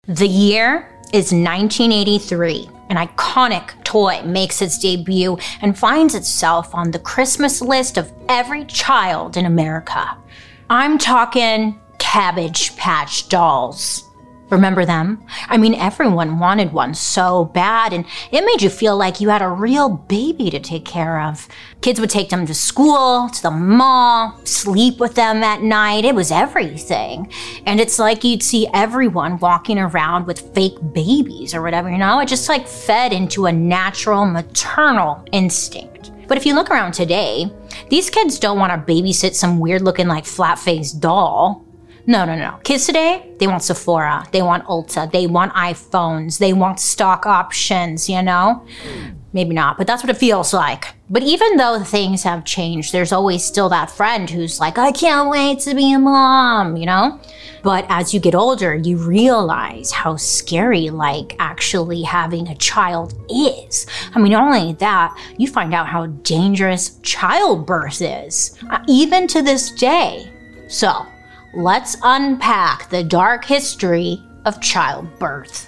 The year is 1983. An iconic toy makes its debut and finds itself on the Christmas list of every child in America. I'm talking Cabbage Patch Dolls. Remember them? I mean, everyone wanted one so bad, and it made you feel like you had a real baby to take care of. Kids would take them to school, to the mall, sleep with them at night. It was everything. And it's like you'd see everyone walking around with fake babies or whatever, you know? It just like fed into a natural maternal instinct. But if you look around today, these kids don't want to babysit some weird looking like flat-faced doll. No. Kids today, they want Sephora, they want Ulta, they want iPhones, they want stock options, you know? Maybe not, but that's what it feels like. But even though things have changed, there's always still that friend who's like, I can't wait to be a mom, you know? But as you get older, you realize how scary, like, actually having a child is. I mean, not only that, you find out how dangerous childbirth is, even to this day. So, let's unpack the dark history of childbirth.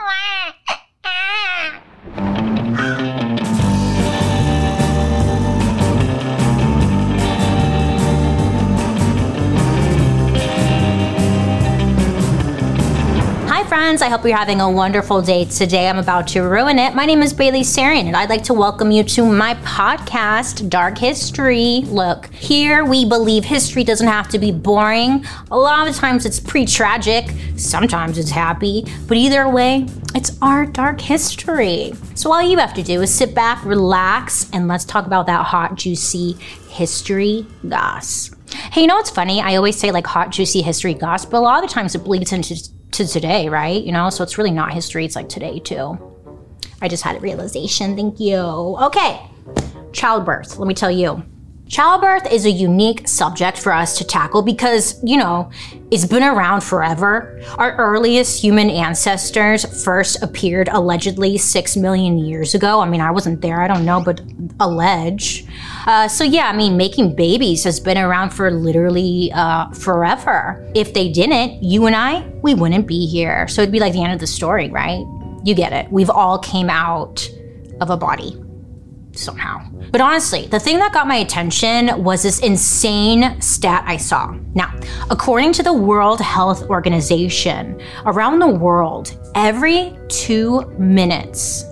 Hi friends, I hope you're having a wonderful day today. I'm about to ruin it. My name is Bailey Sarian, and I'd like to welcome you to my podcast, Dark History. Look, here we believe history doesn't have to be boring. A lot of times it's pre-tragic, sometimes it's happy, but either way, it's our dark history. So all you have to do is sit back, relax, and let's talk about that hot, juicy history goss. Hey, you know what's funny? I always say like hot, juicy history goss, but a lot of the times it bleeds into today, right? You know, so it's really not history, it's like today too. I just had a realization, thank you. Okay, childbirth, let me tell you. Childbirth is a unique subject for us to tackle because, you know, it's been around forever. Our earliest human ancestors first appeared allegedly 6 million years ago. I mean, I wasn't there, I don't know, but allege. So yeah, I mean, making babies has been around for literally forever. If they didn't, you and we wouldn't be here. So it'd be like the end of the story, right? You get it. We've all came out of a body somehow. But honestly, the thing that got my attention was this insane stat I saw. Now, according to the World Health Organization, around the world, every 2 minutes,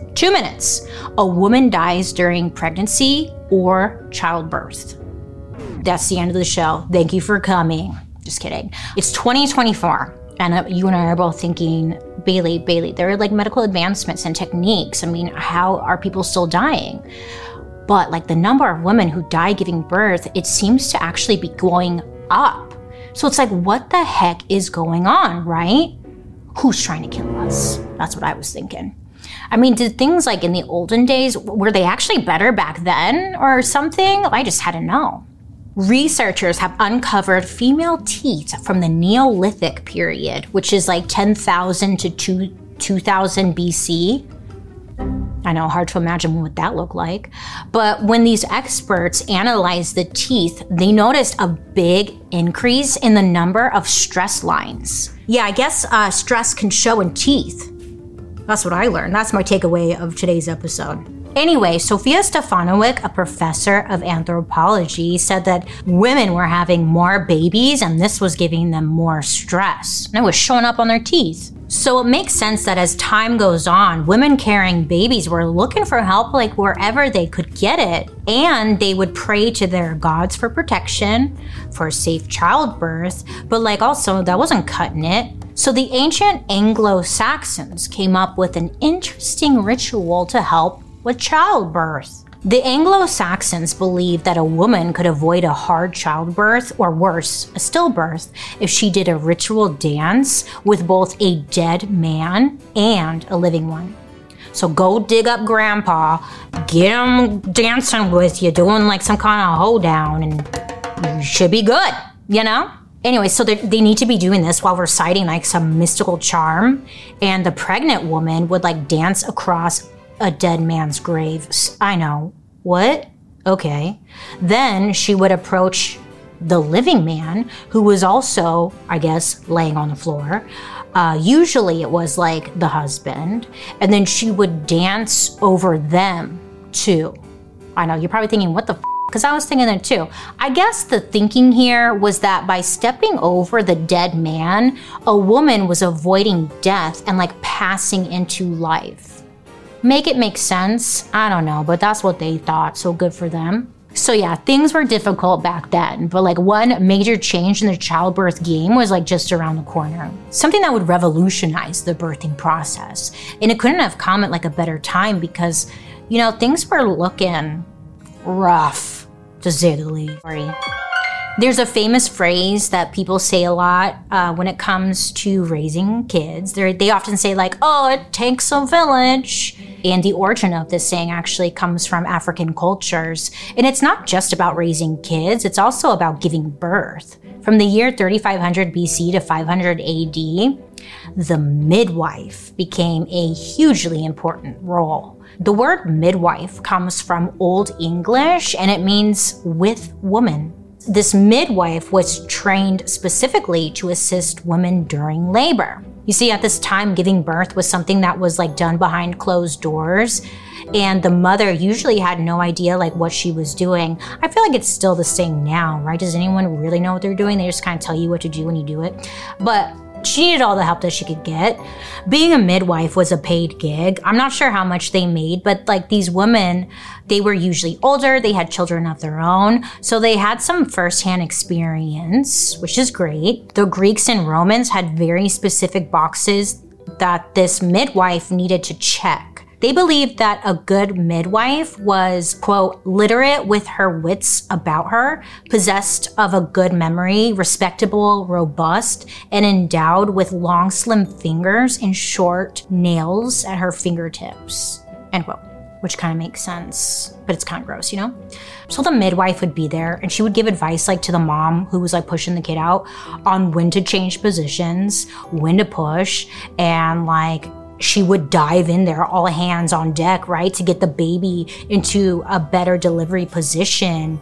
a woman dies during pregnancy or childbirth. That's the end of the show. Thank you for coming. Just kidding. It's 2024. And you and I are both thinking, Bailey, there are like medical advancements and techniques. I mean, how are people still dying? But like the number of women who die giving birth, it seems to actually be going up. So it's like, what the heck is going on, right? Who's trying to kill us? That's what I was thinking. I mean, did things like in the olden days, were they actually better back then or something? I just had to know. Researchers have uncovered female teeth from the Neolithic period, which is like 10,000 to 2000 BC. I know, hard to imagine what that looked like. But when these experts analyzed the teeth, they noticed a big increase in the number of stress lines. Yeah, I guess stress can show in teeth. That's what I learned. That's my takeaway of today's episode. Anyway, Sofia Stefanovic, a professor of anthropology, said that women were having more babies and this was giving them more stress. And it was showing up on their teeth. So it makes sense that as time goes on, women carrying babies were looking for help like wherever they could get it. And they would pray to their gods for protection, for safe childbirth, but like also that wasn't cutting it. So the ancient Anglo-Saxons came up with an interesting ritual to help with childbirth. The Anglo-Saxons believed that a woman could avoid a hard childbirth, or worse, a stillbirth, if she did a ritual dance with both a dead man and a living one. So go dig up grandpa, get him dancing with you, doing like some kind of hoedown, and you should be good, you know? Anyway, so they need to be doing this while reciting like some mystical charm, and the pregnant woman would like dance across a dead man's grave. I know. What? Okay. Then she would approach the living man, who was also, I guess, laying on the floor, Usually it was like the husband, and then she would dance over them too. I know, you're probably thinking, what the f? Because I was thinking that too. I guess the thinking here was that by stepping over the dead man, a woman was avoiding death and like passing into life. Make it make sense? I don't know, but that's what they thought, so good for them. So yeah, things were difficult back then, but like one major change in the childbirth game was like just around the corner. Something that would revolutionize the birthing process. And it couldn't have come at like a better time because, you know, things were looking rough, to say the least. There's a famous phrase that people say a lot when it comes to raising kids. They often say like, oh, it takes a village. And the origin of this saying actually comes from African cultures. And it's not just about raising kids, it's also about giving birth. From the year 3500 BC to 500 AD, the midwife became a hugely important role. The word midwife comes from Old English and it means with woman. This midwife was trained specifically to assist women during labor. You see, at this time, giving birth was something that was like done behind closed doors, and the mother usually had no idea like what she was doing. I feel like it's still the same now, right? Does anyone really know what they're doing? They just kind of tell you what to do when you do it. But she needed all the help that she could get. Being a midwife was a paid gig. I'm not sure how much they made, but like these women, they were usually older, they had children of their own, so they had some firsthand experience, which is great. The Greeks and Romans had very specific boxes that this midwife needed to check. They believed that a good midwife was, quote, literate with her wits about her, possessed of a good memory, respectable, robust, and endowed with long, slim fingers and short nails at her fingertips, end quote. Which kind of makes sense, but it's kind of gross, you know? So the midwife would be there and she would give advice like to the mom who was like pushing the kid out on when to change positions, when to push, and like she would dive in there, all hands on deck, right, to get the baby into a better delivery position.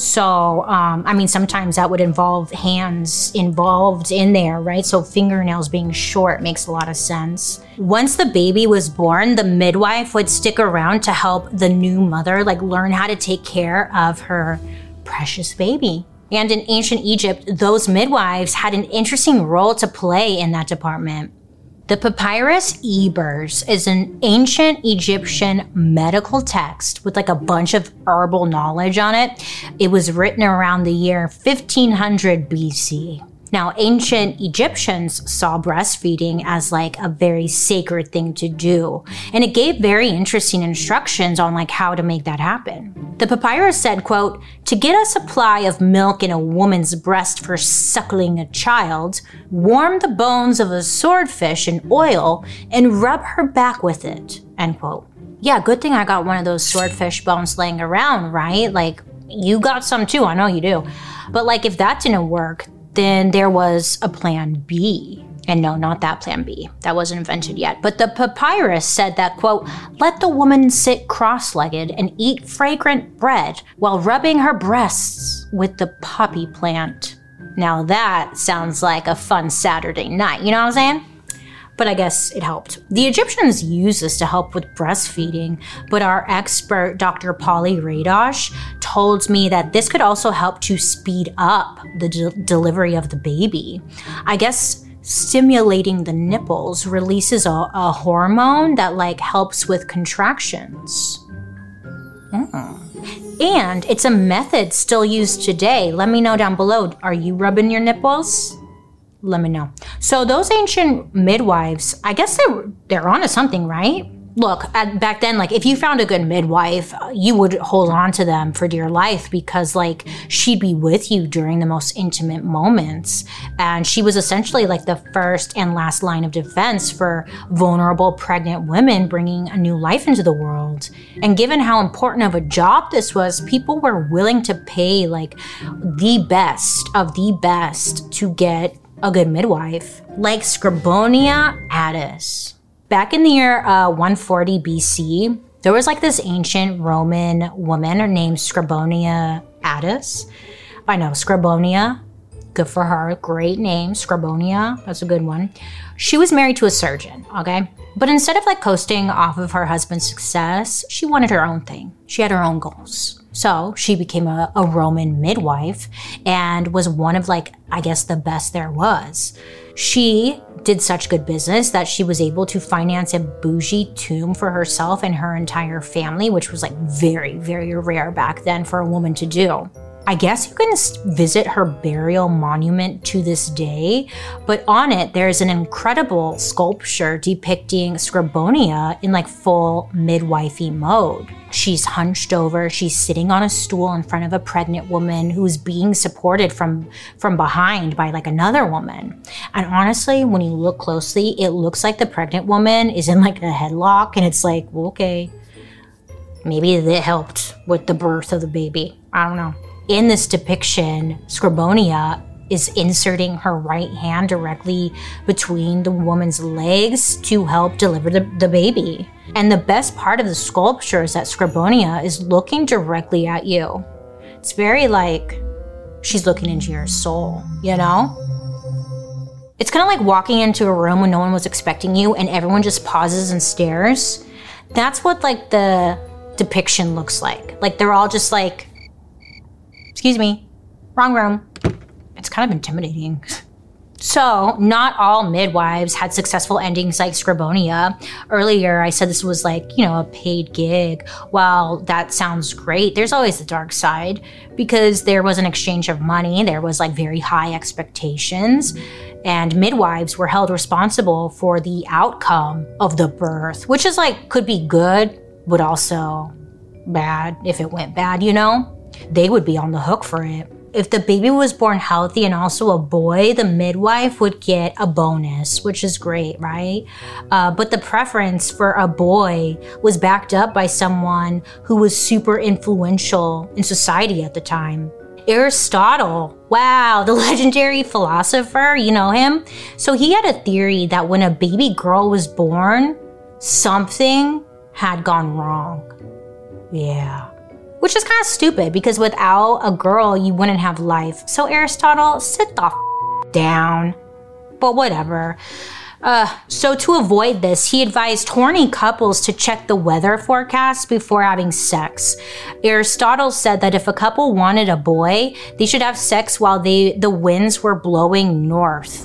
So, I mean, sometimes that would involve hands involved in there, right? So fingernails being short makes a lot of sense. Once the baby was born, the midwife would stick around to help the new mother, like, learn how to take care of her precious baby. And in ancient Egypt, those midwives had an interesting role to play in that department. The Papyrus Ebers is an ancient Egyptian medical text with like a bunch of herbal knowledge on it. It was written around the year 1500 BC. Now, ancient Egyptians saw breastfeeding as like a very sacred thing to do, and it gave very interesting instructions on like how to make that happen. The papyrus said, quote, to get a supply of milk in a woman's breast for suckling a child, warm the bones of a swordfish in oil and rub her back with it, end quote. Yeah, good thing I got one of those swordfish bones laying around, right? Like, you got some too, I know you do. But like, if that didn't work, then there was a plan B. And no, not that plan B. That wasn't invented yet. But the papyrus said that, quote, let the woman sit cross-legged and eat fragrant bread while rubbing her breasts with the poppy plant. Now that sounds like a fun Saturday night, you know what I'm saying? But I guess it helped. The Egyptians used this to help with breastfeeding, but our expert, Dr. Polly Radosh, told me that this could also help to speed up the delivery of the baby. I guess stimulating the nipples releases a hormone that like helps with contractions. And it's a method still used today. Let me know down below. Are you rubbing your nipples? Let me know. So those ancient midwives, I guess they're onto something, right? Look, back then, like, if you found a good midwife, you would hold on to them for dear life because, like, she'd be with you during the most intimate moments. And she was essentially, like, the first and last line of defense for vulnerable pregnant women bringing a new life into the world. And given how important of a job this was, people were willing to pay, like, the best of the best to get a good midwife, like Scribonia Addis. Back in the year 140 BC, there was like this ancient Roman woman named Scribonia Addis. I know, Scribonia. Good for her. Great name. Scribonia. That's a good one. She was married to a surgeon, okay? But instead of like coasting off of her husband's success, she wanted her own thing. She had her own goals. So she became a Roman midwife and was one of like, I guess, the best there was. She did such good business that she was able to finance a bougie tomb for herself and her entire family, which was like very, very rare back then for a woman to do. I guess you can visit her burial monument to this day, but on it, there's an incredible sculpture depicting Scribonia in like full midwifey mode. She's hunched over, she's sitting on a stool in front of a pregnant woman who's being supported from behind by like another woman. And honestly, when you look closely, it looks like the pregnant woman is in like a headlock, and it's like, well, okay, maybe that helped with the birth of the baby. I don't know. In this depiction, Scribonia is inserting her right hand directly between the woman's legs to help deliver the baby. And the best part of the sculpture is that Scribonia is looking directly at you. It's very like she's looking into your soul, you know? It's kind of like walking into a room when no one was expecting you and everyone just pauses and stares. That's what like the depiction looks like. Like they're all just like, excuse me, wrong room. It's kind of intimidating. So, not all midwives had successful endings like Scribonia. Earlier, I said this was like, a paid gig. While that sounds great, there's always the dark side because there was an exchange of money. There was like very high expectations, and midwives were held responsible for the outcome of the birth, which is like, could be good, but also bad if it went bad, They would be on the hook for it. If the baby was born healthy and also a boy, the midwife would get a bonus, which is great, right? But the preference for a boy was backed up by someone who was super influential in society at the time. Aristotle, wow, the legendary philosopher, you know him? So he had a theory that when a baby girl was born, something had gone wrong. Yeah. Which is kind of stupid because without a girl, you wouldn't have life. So Aristotle, sit the down. But whatever. So to avoid this, he advised horny couples to check the weather forecast before having sex. Aristotle said that if a couple wanted a boy, they should have sex while the winds were blowing north.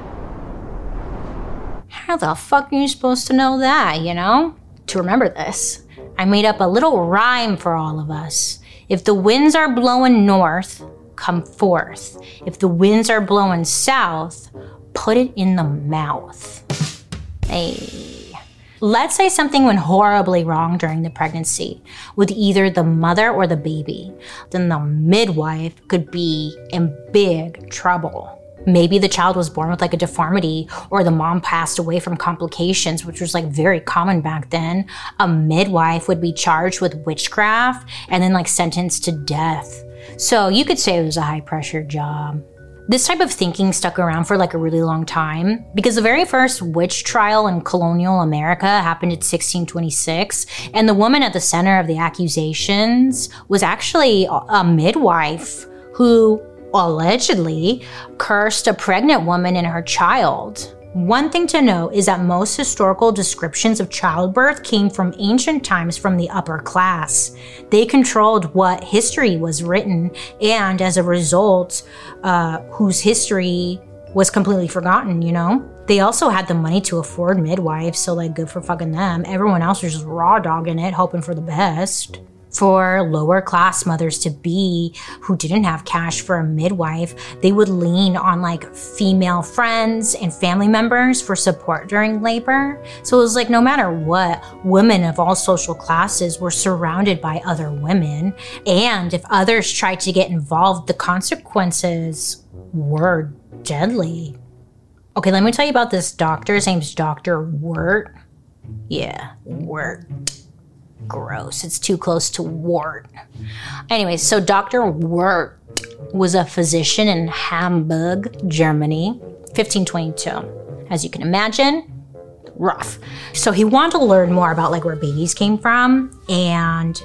How the fuck are you supposed to know that, To remember this, I made up a little rhyme for all of us. If the winds are blowing north, come forth. If the winds are blowing south, put it in the mouth. Hey. Let's say something went horribly wrong during the pregnancy with either the mother or the baby. Then the midwife could be in big trouble. Maybe the child was born with like a deformity, or the mom passed away from complications, which was like very common back then. A midwife would be charged with witchcraft and then like sentenced to death. So you could say it was a high pressure job. This type of thinking stuck around for like a really long time because the very first witch trial in colonial America happened in 1626, and the woman at the center of the accusations was actually a midwife who allegedly cursed a pregnant woman and her child. One thing to note is that most historical descriptions of childbirth came from ancient times from the upper class. They controlled what history was written, and as a result, whose history was completely forgotten, They also had the money to afford midwives, so like good for fucking them. Everyone else was just raw dogging it, hoping for the best. For lower class mothers to be who didn't have cash for a midwife, they would lean on like female friends and family members for support during labor. So it was like no matter what, women of all social classes were surrounded by other women. And if others tried to get involved, the consequences were deadly. Okay, let me tell you about this doctor. His name's Dr. Wirt. Yeah, Wirt. Gross. It's too close to wart. Anyway, so Dr. Wirt was a physician in Hamburg, Germany, 1522. As you can imagine, rough. So he wanted to learn more about like where babies came from, and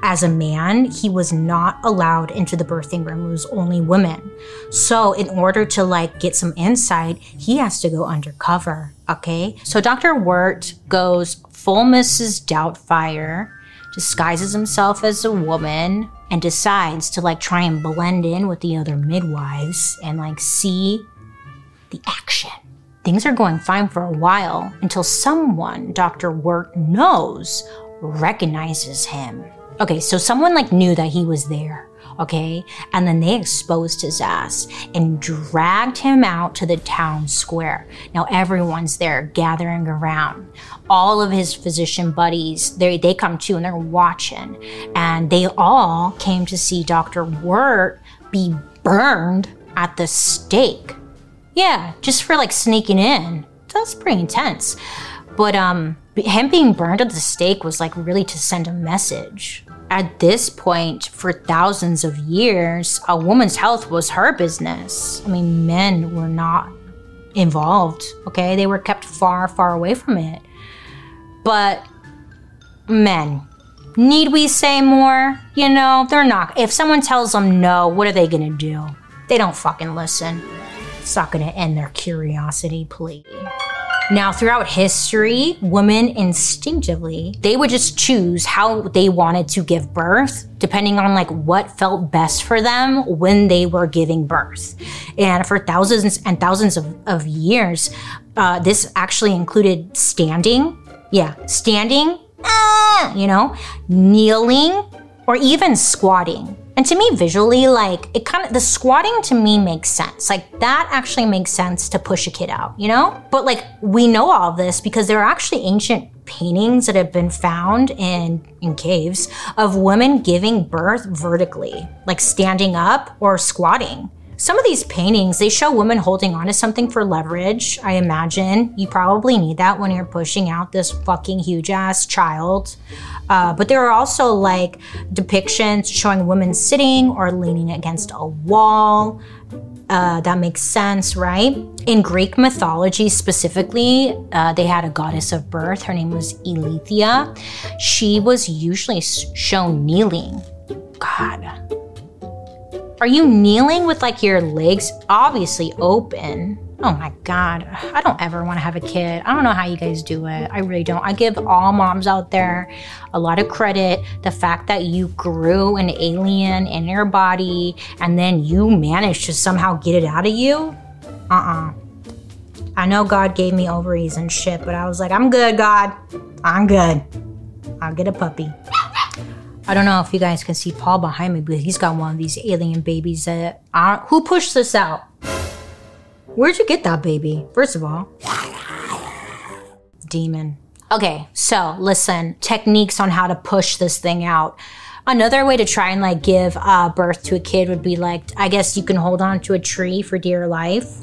as a man, he was not allowed into the birthing room. It was only women. So in order to like get some insight, he has to go undercover, okay? So Dr. Wirt goes full Mrs. Doubtfire, disguises himself as a woman, and decides to like try and blend in with the other midwives and like see the action. Things are going fine for a while until someone Dr. Wirt knows recognizes him. Okay, so someone like knew that he was there, okay? And then they exposed his ass and dragged him out to the town square. Now everyone's there gathering around. All of his physician buddies, they come too and they're watching. And they all came to see Dr. Wirt be burned at the stake. Yeah, just for like sneaking in. That's pretty intense. But him being burned at the stake was like really to send a message. At this point, for thousands of years, a woman's health was her business. I mean, men were not involved, okay? They were kept far, far away from it. But men, need we say more? You know, they're not. If someone tells them no, what are they gonna do? They don't fucking listen. It's not gonna end their curiosity, please. Now, throughout history, women instinctively, they would just choose how they wanted to give birth, depending on like what felt best for them when they were giving birth. And for thousands and thousands of years, this actually included standing. Yeah, standing, you know, kneeling, or even squatting. And to me, visually, like, the squatting to me makes sense. Like, that actually makes sense to push a kid out, you know? But, like, we know all of this because there are actually ancient paintings that have been found in caves of women giving birth vertically, like standing up or squatting. Some of these paintings, they show women holding onto something for leverage, I imagine. You probably need that when you're pushing out this fucking huge-ass child. But there are also like depictions showing women sitting or leaning against a wall. That makes sense, right? In Greek mythology specifically, they had a goddess of birth. Her name was Eileithyia. She was usually shown kneeling. God. Are you kneeling with like your legs obviously open? Oh my God, I don't ever want to have a kid. I don't know how you guys do it. I really don't. I give all moms out there a lot of credit. The fact that you grew an alien in your body and then you managed to somehow get it out of you. I know God gave me ovaries and shit, but I was like, I'm good, God. I'm good. I'll get a puppy. I don't know if you guys can see Paul behind me, but he's got one of these alien babies that who pushed this out? Where'd you get that baby? First of all. Demon. Okay, so listen, techniques on how to push this thing out. Another way to try and like give birth to a kid would be like, I guess you can hold on to a tree for dear life.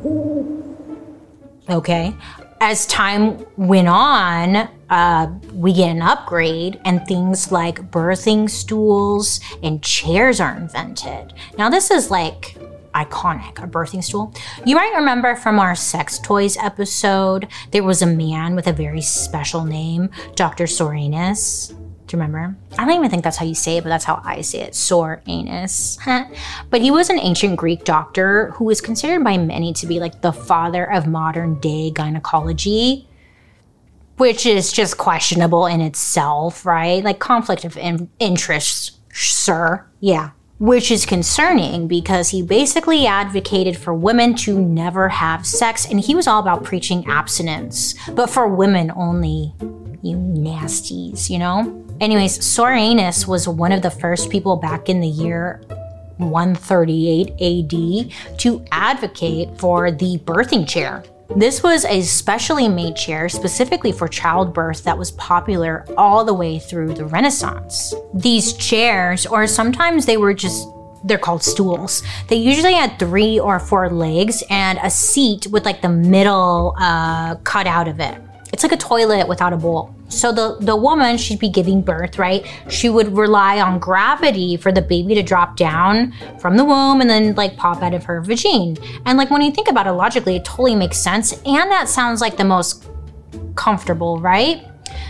Okay. As time went on, we get an upgrade and things like birthing stools and chairs are invented. Now this is like iconic, a birthing stool. You might remember from our sex toys episode, there was a man with a very special name, Dr. Soranus. Do you remember? I don't even think that's how you say it, but that's how I say it, Soranus. But he was an ancient Greek doctor who was considered by many to be like the father of modern day gynecology, which is just questionable in itself, right? Like conflict of interest, sir. Yeah. Which is concerning because he basically advocated for women to never have sex, and he was all about preaching abstinence, but for women only. You nasties, you know? Anyways, Soranus was one of the first people back in the year 138 AD to advocate for the birthing chair. This was a specially made chair specifically for childbirth that was popular all the way through the Renaissance. These chairs, or sometimes they're called stools. They usually had 3 or 4 legs and a seat with like the middle cut out of it. It's like a toilet without a bowl. So the woman, she'd be giving birth, right? She would rely on gravity for the baby to drop down from the womb and then like pop out of her vagina. And like when you think about it logically, it totally makes sense. And that sounds like the most comfortable, right?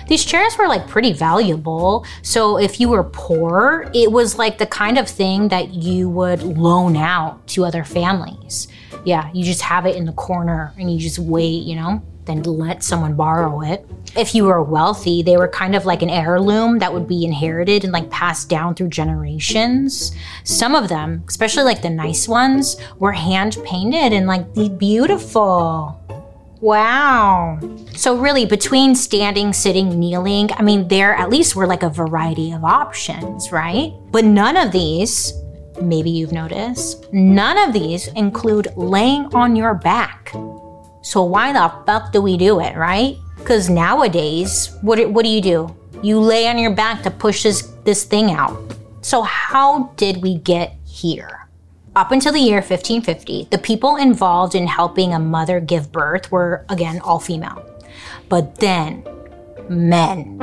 These chairs were like pretty valuable. So if you were poor, it was like the kind of thing that you would loan out to other families. Yeah, you just have it in the corner and you just wait, then let someone borrow it. If you were wealthy, they were kind of like an heirloom that would be inherited and like passed down through generations. Some of them, especially like the nice ones, were hand painted and like beautiful. Wow. So really, between standing, sitting, kneeling, there at least were like a variety of options, right? But none of these, maybe you've noticed, none of these include laying on your back. So why the fuck do we do it, right? Because nowadays, what do? You lay on your back to push this thing out. So how did we get here? Up until the year 1550, the people involved in helping a mother give birth were, again, all female. But then, men.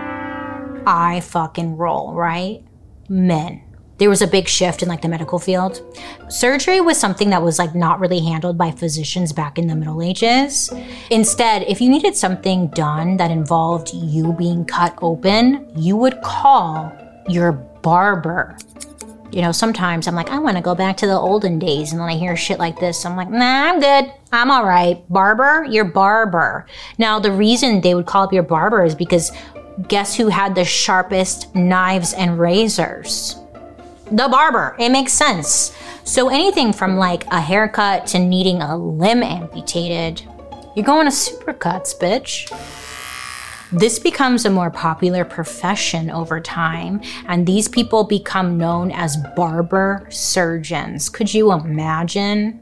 I fucking roll, right? Men. There was a big shift in like the medical field. Surgery was something that was like not really handled by physicians back in the Middle Ages. Instead, if you needed something done that involved you being cut open, you would call your barber. Sometimes I'm like, I want to go back to the olden days. And then I hear shit like this. I'm like, nah, I'm good. I'm all right. Barber? Your barber. Now, the reason they would call up your barber is because guess who had the sharpest knives and razors? The barber. It makes sense. So anything from like a haircut to needing a limb amputated, you're going to Supercuts, bitch. This becomes a more popular profession over time, and these people become known as barber surgeons. Could you imagine?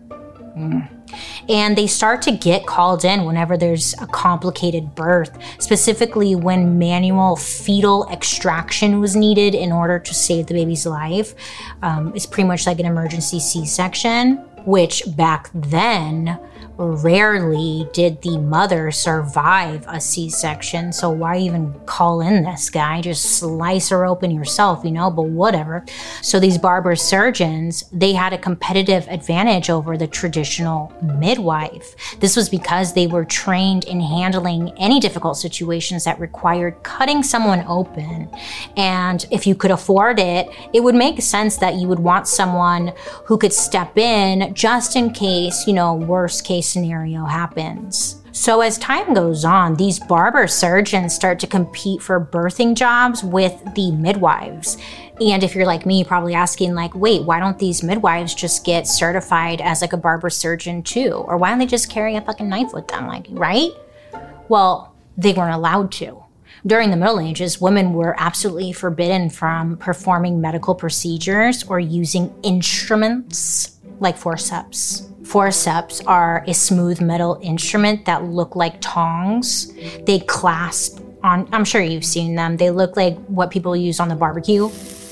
And they start to get called in whenever there's a complicated birth, specifically when manual fetal extraction was needed in order to save the baby's life. It's pretty much like an emergency C-section, which back then, rarely did the mother survive a C-section. So why even call in this guy? Just slice her open yourself, but whatever. So these barber surgeons, they had a competitive advantage over the traditional midwife. This was because they were trained in handling any difficult situations that required cutting someone open. And if you could afford it, it would make sense that you would want someone who could step in just in case, worst case scenario happens. So as time goes on, these barber surgeons start to compete for birthing jobs with the midwives. And if you're like me, you're probably asking like, wait, why don't these midwives just get certified as like a barber surgeon too? Or why don't they just carry a fucking knife with them, right? Well, they weren't allowed to. During the Middle Ages, women were absolutely forbidden from performing medical procedures or using instruments like forceps. Forceps are a smooth metal instrument that look like tongs. They clasp on, I'm sure you've seen them. They look like what people use on the barbecue,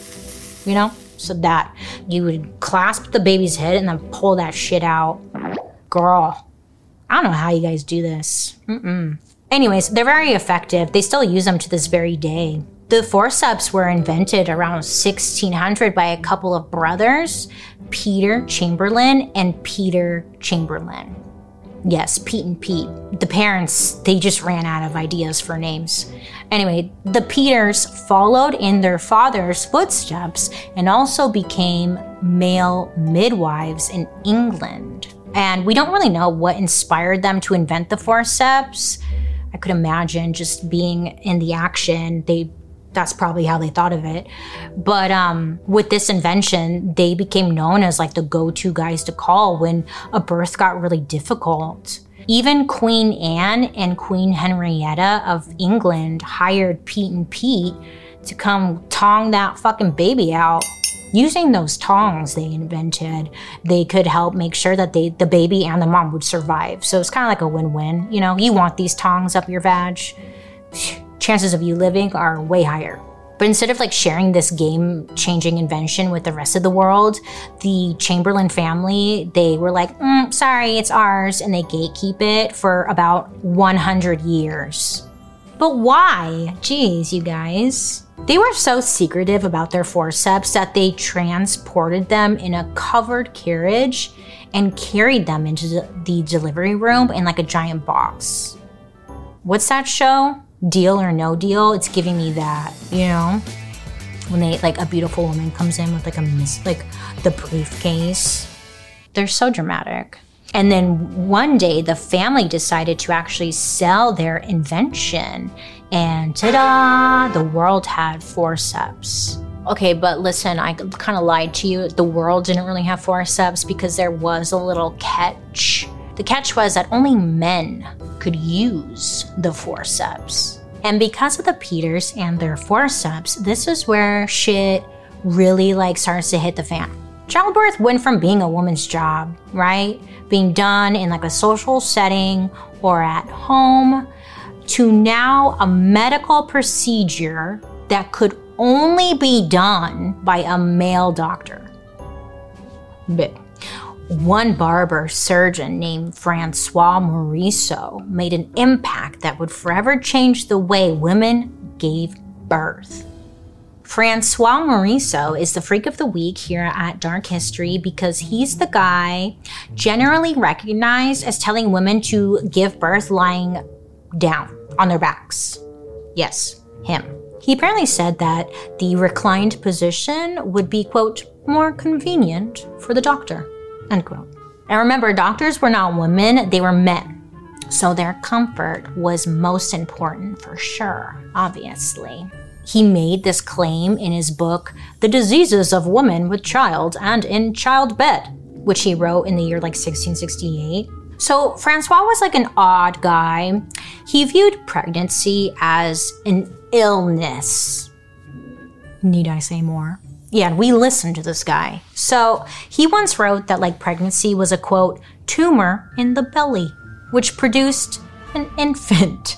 So that you would clasp the baby's head and then pull that shit out. Girl, I don't know how you guys do this. Anyways, they're very effective. They still use them to this very day. The forceps were invented around 1600 by a couple of brothers, Peter Chamberlain and Peter Chamberlain. Yes, Pete and Pete. The parents, they just ran out of ideas for names. Anyway, the Peters followed in their father's footsteps and also became male midwives in England. And we don't really know what inspired them to invent the forceps. I could imagine just being in the action, that's probably how they thought of it. But with this invention, they became known as like the go-to guys to call when a birth got really difficult. Even Queen Anne and Queen Henrietta of England hired Pete and Pete to come tong that fucking baby out. Using those tongs they invented, they could help make sure that the baby and the mom would survive. So it's kind of like a win-win. You want these tongs up your vag, chances of you living are way higher. But instead of like sharing this game-changing invention with the rest of the world, the Chamberlain family, they were like, sorry, it's ours, and they gatekeep it for about 100 years. But why? Jeez, you guys. They were so secretive about their forceps that they transported them in a covered carriage and carried them into the delivery room in like a giant box. What's that show? Deal or No Deal, it's giving me that, you know? When they, like, a beautiful woman comes in with, like, the briefcase. They're so dramatic. And then one day, the family decided to actually sell their invention. And ta-da! The world had forceps. Okay, but listen, I kind of lied to you. The world didn't really have forceps because there was a little catch. The catch was that only men could use the forceps. And because of the Peters and their forceps, this is where shit really, like, starts to hit the fan. Childbirth went from being a woman's job, right? Being done in, like, a social setting or at home, to now a medical procedure that could only be done by a male doctor. But one barber surgeon named Francois Morisseau made an impact that would forever change the way women gave birth. Francois Morisseau is the freak of the week here at Dark History because he's the guy generally recognized as telling women to give birth lying down on their backs. Yes, him. He apparently said that the reclined position would be, quote, more convenient for the doctor, end quote. And remember, doctors were not women, they were men. So their comfort was most important for sure, obviously. He made this claim in his book, The Diseases of Women with Child and in Childbed, which he wrote in the year 1668. So Francois was like an odd guy. He viewed pregnancy as an illness. Need I say more? Yeah, we listened to this guy. So he once wrote that, like, pregnancy was a, quote, tumor in the belly, which produced an infant.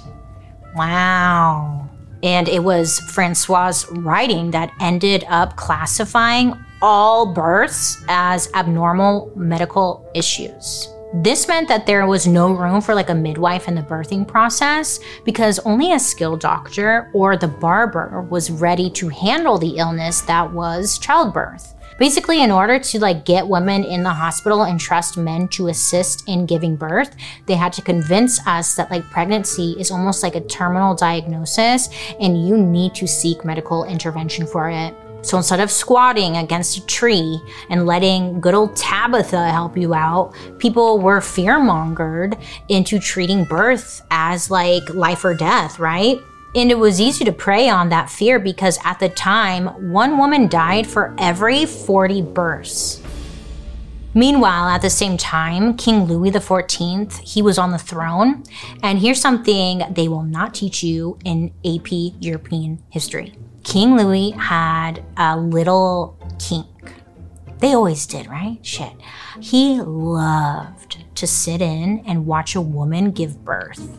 Wow. And it was Francois' writing that ended up classifying all births as abnormal medical issues. This meant that there was no room for, like, a midwife in the birthing process because only a skilled doctor or the barber was ready to handle the illness that was childbirth. Basically, in order to, like, get women in the hospital and trust men to assist in giving birth, they had to convince us that, like, pregnancy is almost like a terminal diagnosis and you need to seek medical intervention for it. So instead of squatting against a tree and letting good old Tabitha help you out, people were fear-mongered into treating birth as, like, life or death, right? And it was easy to prey on that fear because at the time, one woman died for every 40 births. Meanwhile, at the same time, King Louis XIV, he was on the throne. And here's something they will not teach you in AP European history. King Louis had a little kink. They always did, right? Shit. He loved to sit in and watch a woman give birth.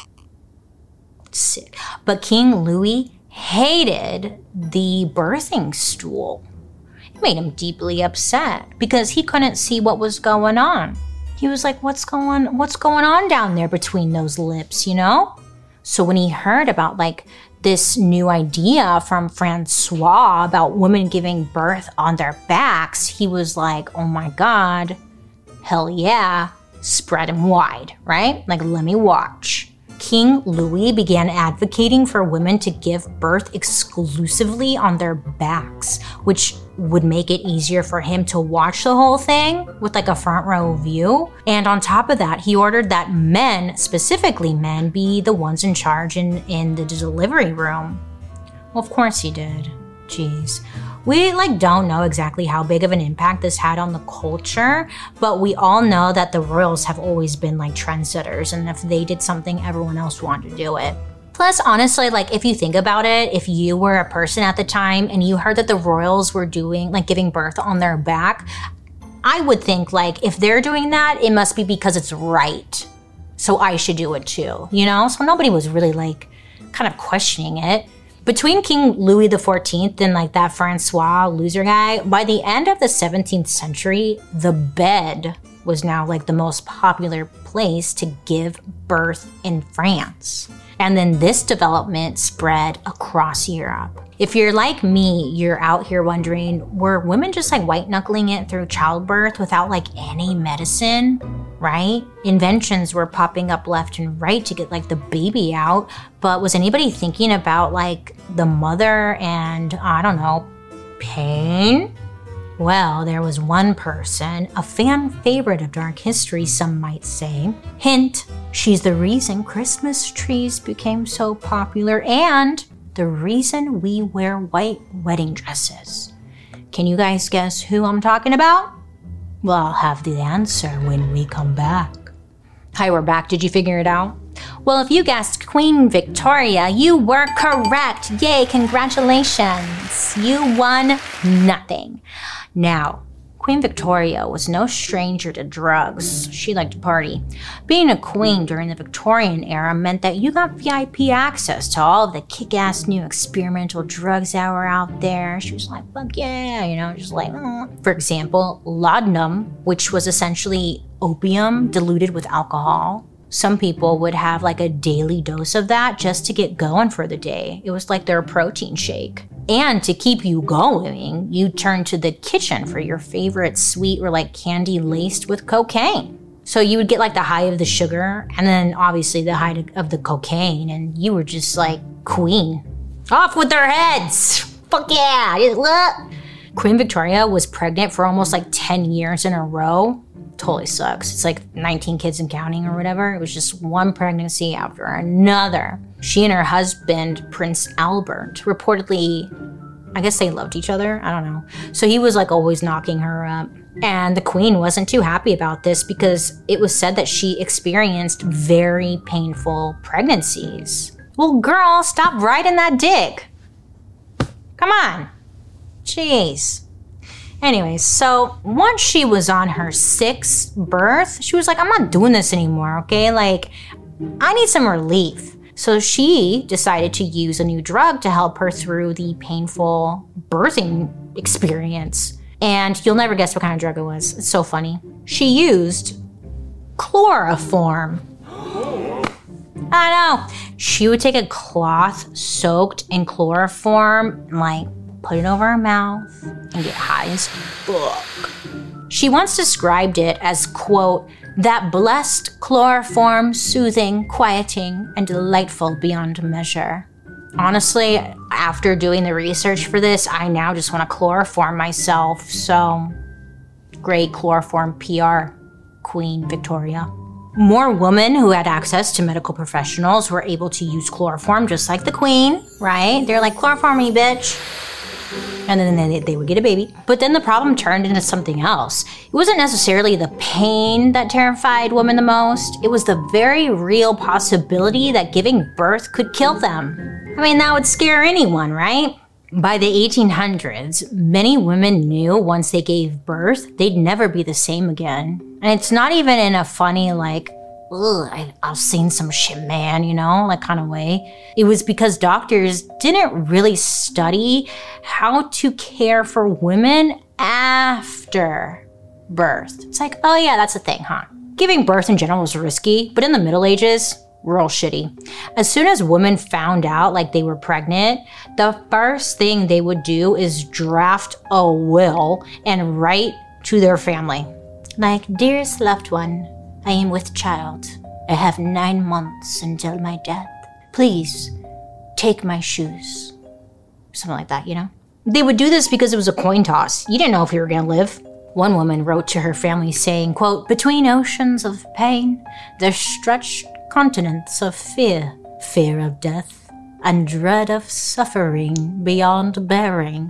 Sick. But King Louis hated the birthing stool. It made him deeply upset because he couldn't see what was going on. He was like, what's going on down there between those lips, you know? So when he heard about, like, this new idea from Francois about women giving birth on their backs, he was like, oh my God, hell yeah, spread him wide, right? Like, let me watch. King Louis began advocating for women to give birth exclusively on their backs, which would make it easier for him to watch the whole thing with, like, a front row view. And on top of that, he ordered that men, specifically men, be the ones in charge in the delivery room. Well, of course he did. Jeez. We, like, don't know exactly how big of an impact this had on the culture, but we all know that the royals have always been, like, trendsetters, and if they did something, everyone else wanted to do it. Plus, honestly, like, if you think about it, if you were a person at the time and you heard that the royals were doing, like, giving birth on their back, I would think, like, if they're doing that, it must be because it's right. So I should do it too, you know? So nobody was really, like, kind of questioning it. Between King Louis XIV and, like, that Francois loser guy, by the end of the 17th century, the bed was now, like, the most popular place to give birth in France. And then this development spread across Europe. If you're like me, you're out here wondering, were women just like white knuckling it through childbirth without like any medicine, right? Inventions were popping up left and right to get like the baby out. But was anybody thinking about like the mother and, I don't know, pain? Well, there was one person, a fan favorite of Dark History, some might say. Hint, she's the reason Christmas trees became so popular and the reason we wear white wedding dresses. Can you guys guess who I'm talking about? Well, I'll have the answer when we come back. Hi, we're back. Did you figure it out? Well, if you guessed Queen Victoria, you were correct. Yay, congratulations. You won nothing. Now, Queen Victoria was no stranger to drugs. She liked to party. Being a queen during the Victorian era meant that you got VIP access to all of the kick-ass new experimental drugs that were out there. She was like, fuck yeah, just like, For example, laudanum, which was essentially opium diluted with alcohol. Some people would have like a daily dose of that just to get going for the day. It was like their protein shake. And to keep you going, you turn to the kitchen for your favorite sweet or like candy laced with cocaine. So you would get like the high of the sugar and then obviously the high of the cocaine, and you were just like queen. Off with their heads! Fuck yeah! Queen Victoria was pregnant for almost like 10 years in a row. Totally sucks. It's like 19 kids and counting or whatever. It was just one pregnancy after another. She and her husband, Prince Albert, reportedly, I guess they loved each other. I don't know. So he was like always knocking her up. And the queen wasn't too happy about this because it was said that she experienced very painful pregnancies. Well, girl, stop riding that dick. Come on. Jeez. Anyways, so once she was on her 6th birth, she was like, I'm not doing this anymore, okay? Like, I need some relief. So she decided to use a new drug to help her through the painful birthing experience. And you'll never guess what kind of drug it was. It's so funny. She used chloroform. I know. She would take a cloth soaked in chloroform and like put it over her mouth and get high as fuck. She once described it as, quote, that blessed chloroform, soothing, quieting, and delightful beyond measure. Honestly, after doing the research for this, I now just want to chloroform myself. So, great chloroform PR, Queen Victoria. More women who had access to medical professionals were able to use chloroform just like the queen, right? They're like, chloroform me, bitch. And then they would get a baby. But then the problem turned into something else. It wasn't necessarily the pain that terrified women the most. It was the very real possibility that giving birth could kill them. I mean, that would scare anyone, right? By the 1800s, many women knew once they gave birth, they'd never be the same again. And it's not even in a funny, like, I've seen some shit, man, like kind of way. It was because doctors didn't really study how to care for women after birth. It's like, oh yeah, that's a thing, huh? Giving birth in general was risky, but in the Middle Ages, real shitty. As soon as women found out like they were pregnant, the first thing they would do is draft a will and write to their family. Like, dearest loved one, I am with child. I have 9 months until my death. Please, take my shoes. Something like that, They would do this because it was a coin toss. You didn't know if you were going to live. One woman wrote to her family saying, quote, between oceans of pain, there stretched continents of fear. Fear of death and dread of suffering beyond bearing.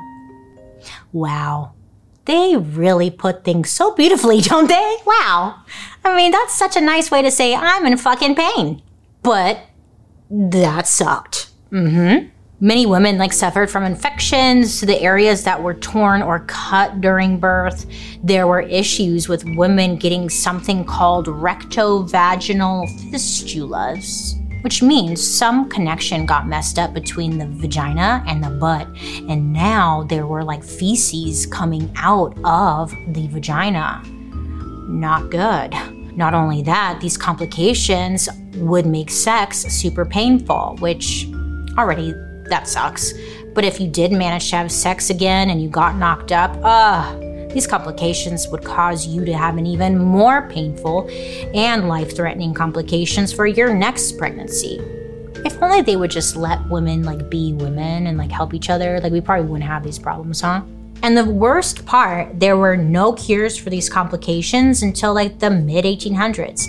Wow. They really put things so beautifully, don't they? Wow. I mean, that's such a nice way to say I'm in fucking pain. But that sucked. Many women suffered from infections to the areas that were torn or cut during birth. There were issues with women getting something called rectovaginal fistulas, which means some connection got messed up between the vagina and the butt. And now there were feces coming out of the vagina. Not good. Not only that, these complications would make sex super painful, which already that sucks. But if you did manage to have sex again and you got knocked up, these complications would cause you to have an even more painful and life-threatening complications for your next pregnancy. If only they would just let women be women and help each other, we probably wouldn't have these problems, huh? And the worst part, there were no cures for these complications until the mid 1800s.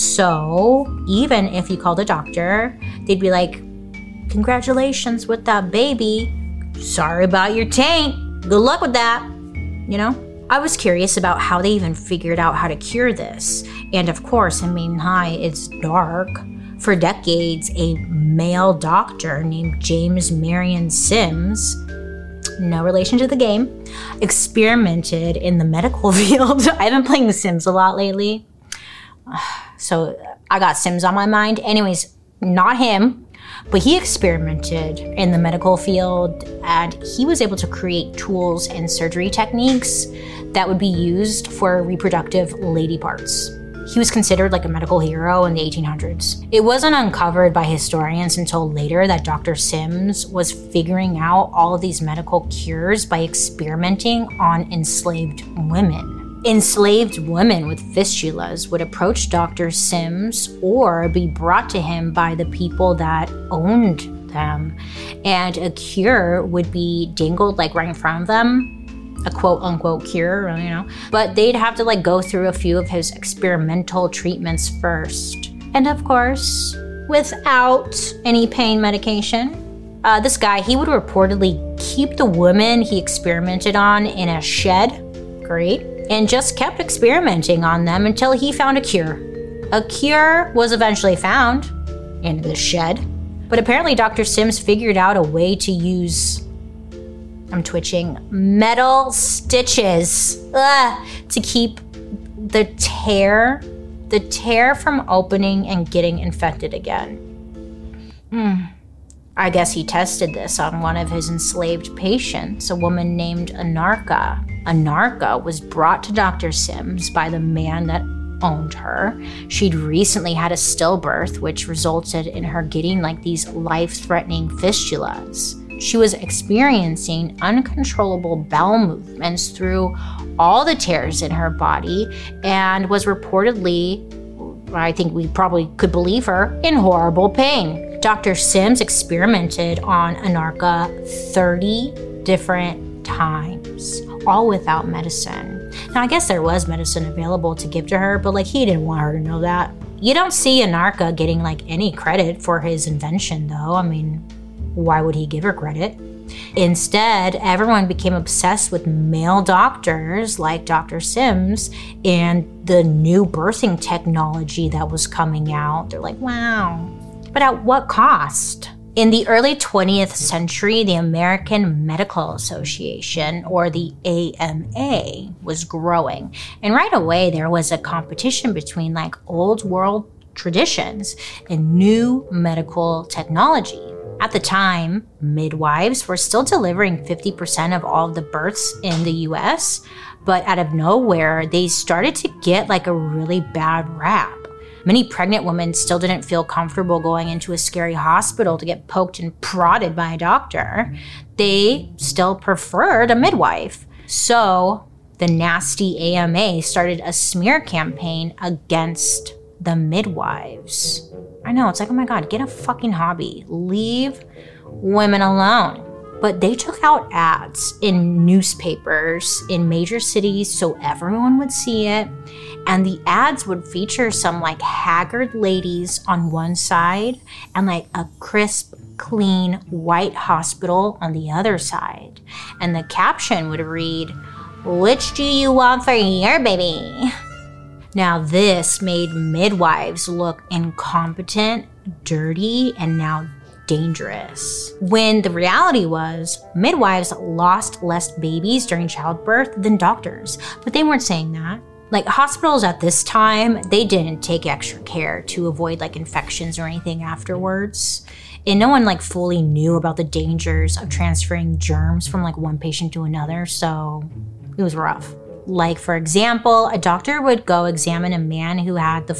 So even if you called a doctor, they'd be like, congratulations with that baby. Sorry about your taint. Good luck with that. I was curious about how they even figured out how to cure this. And of course, it's dark. For decades, a male doctor named James Marion Sims, no relation to the game, experimented in the medical field. I've been playing The Sims a lot lately, so I got Sims on my mind. Anyways, not him, but he experimented in the medical field, and he was able to create tools and surgery techniques that would be used for reproductive lady parts. He was considered a medical hero in the 1800s. It wasn't uncovered by historians until later that Dr. Sims was figuring out all of these medical cures by experimenting on enslaved women. Enslaved women with fistulas would approach Dr. Sims or be brought to him by the people that owned them, and a cure would be dangled right in front of them. A quote-unquote cure, but they'd have to go through a few of his experimental treatments first. And of course, without any pain medication, this guy, he would reportedly keep the women he experimented on in a shed, great, and just kept experimenting on them until he found a cure. A cure was eventually found in the shed, but apparently Dr. Sims figured out a way to use metal stitches to keep the tear from opening and getting infected again. I guess he tested this on one of his enslaved patients, a woman named Anarcha. Anarcha was brought to Dr. Sims by the man that owned her. She'd recently had a stillbirth, which resulted in her getting these life-threatening fistulas. She was experiencing uncontrollable bowel movements through all the tears in her body and was reportedly, I think we probably could believe her, in horrible pain. Dr. Sims experimented on Anarcha 30 different times, all without medicine. Now, I guess there was medicine available to give to her, but he didn't want her to know that. You don't see Anarcha getting any credit for his invention, though. Why would he give her credit? Instead, everyone became obsessed with male doctors like Dr. Sims and the new birthing technology that was coming out. They're wow. But at what cost? In the early 20th century, the American Medical Association, or the AMA, was growing. And right away, there was a competition between old world traditions and new medical technology. At the time, midwives were still delivering 50% of all of the births in the US, but out of nowhere, they started to get a really bad rap. Many pregnant women still didn't feel comfortable going into a scary hospital to get poked and prodded by a doctor. They still preferred a midwife. So the nasty AMA started a smear campaign against the midwives. I know, it's oh my God, get a fucking hobby. Leave women alone. But they took out ads in newspapers in major cities so everyone would see it. And the ads would feature some haggard ladies on one side and a crisp, clean, white hospital on the other side. And the caption would read, "Which do you want for your baby?" Now, this made midwives look incompetent, dirty, and now dangerous. When the reality was, midwives lost less babies during childbirth than doctors. But they weren't saying that. Hospitals at this time, they didn't take extra care to avoid infections or anything afterwards. And no one fully knew about the dangers of transferring germs from one patient to another, so it was rough. For example, a doctor would go examine a man who had the flu.